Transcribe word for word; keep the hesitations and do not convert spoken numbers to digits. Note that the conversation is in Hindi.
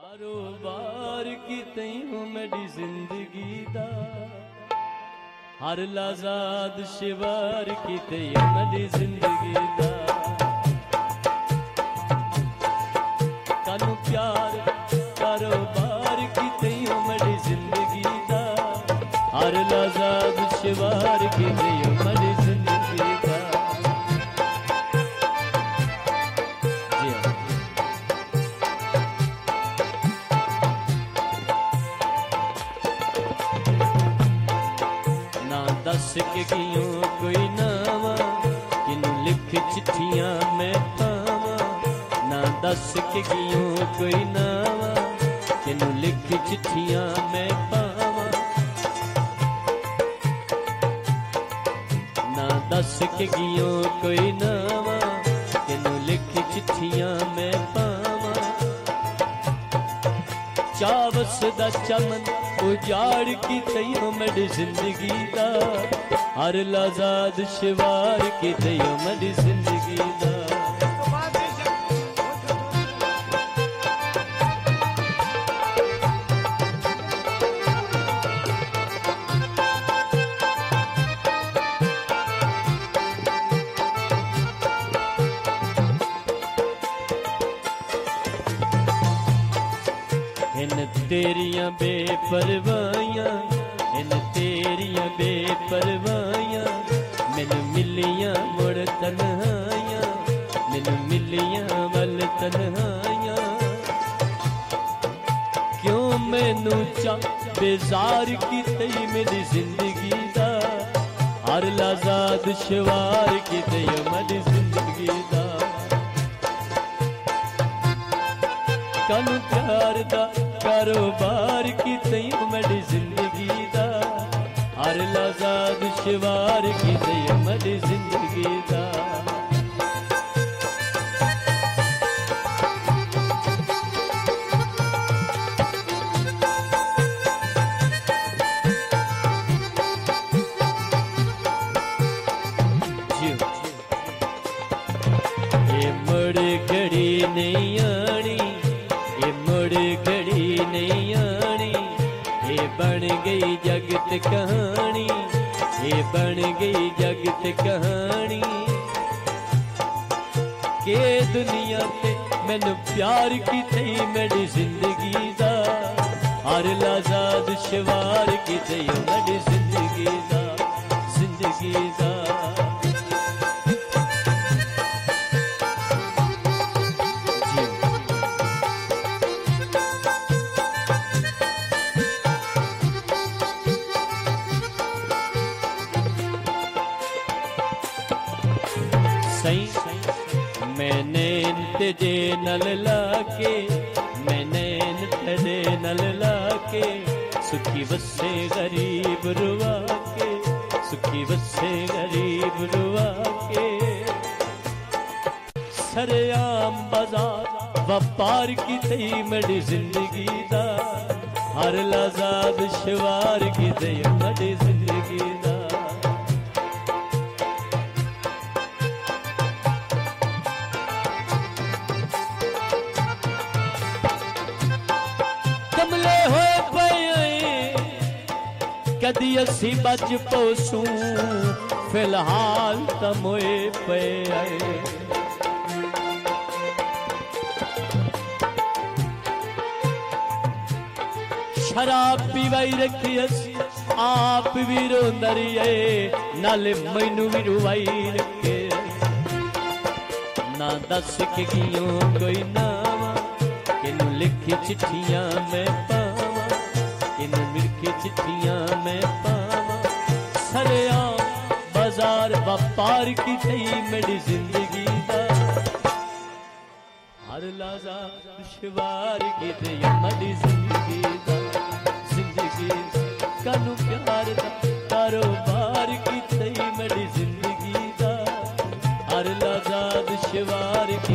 कारोबार की तैयू मेरी जिंदगी दा हर लाजाद शिवार की तैयू मेरी जिंदगी दा कानू प्यार कारोबार की तैयू मेरी जिंदगी दा हर लाजाद शिवार की तैयू मेरी जिंदगी दा दस के गियों कोई नावा किनू लिख चिट्ठियां मैं पावा ना दस के गियों कोई नावा किनू लिख चिट्ठियां मैं पावा ना दस के गियों कोई नावा किनू लिख चिट्ठियां मैं पावा चावस दा चमन उजाड़ की तैयो मेरी जिंदगी दा हर लाजाद शिवार की तैयो मेरी जिंदगी दा इन तेरियां बेपरवाहियां इन तेरियां बेपरवाहियां मैनू मिलियां मुड़ तन्हाइयां मैनू मिलियां वल तन्हाइयां क्यों मैनू चा बेजार की तई मेरी जिंदगी दा हर लाजाद शिवार की तई मेरी जिंदगी दा कानू प्यार दा कारोबार की तैयू मेरी जिंदगी दा हर लाजाद शिवार की तैयू मेरी जिंदगी दा ये मुड़ घड़ी नहीं आनी मुड़ घड़ी नहीं आनी ये बन गई जगत कहानी ये बन गई जगत कहानी के दुनिया ते मैनू प्यार की थी मेरी जिंदगी दा हर लाजाद शिवार की थी मेरी जिंदगी दा जिंदगी दा मैंने तेरे नल लाके मैंने तेरे नल लाके सुखी बसे गरीब रुआ के सुखी बसे गरीब रुआ के सरेआम बाजार व्यापार की थी मेरी जिंदगी दा हर लाजाद शिवार की थी मेरी जिंदगी दा कदी असी बच पोसू फिलहाल तमोए पे आए शराब पीवाई रखी असी आप भी रोंदरिए नाले मैनू भी रुवाई रखे ना दस के गियों कोई नावा किनू लिखी चिट्ठियां मैं पावा किनू मिलके चिट्ठियां मैं पावा सरेआम बाजार व्यापार की थी मेरी जिंदगी दा हर लाजाद शिवार की थी मेरी जिंदगी दा जिंदगी कानू प्यार दा कारोबार की थी मेरी जिंदगी दा हर लाजाद शिवार की